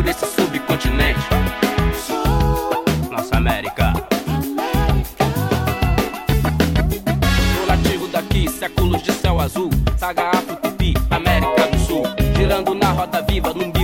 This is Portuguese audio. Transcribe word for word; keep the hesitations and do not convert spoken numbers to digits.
por esse subcontinente. Nossa América. Sou nativo daqui, séculos de céu azul. Saga Afro Tupi, América do Sul. Girando na roda viva, num